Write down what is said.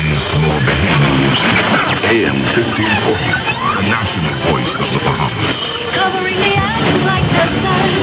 more Bahamian music. AM 1540, the national voice of the Bahamas. Covering the island like the sun.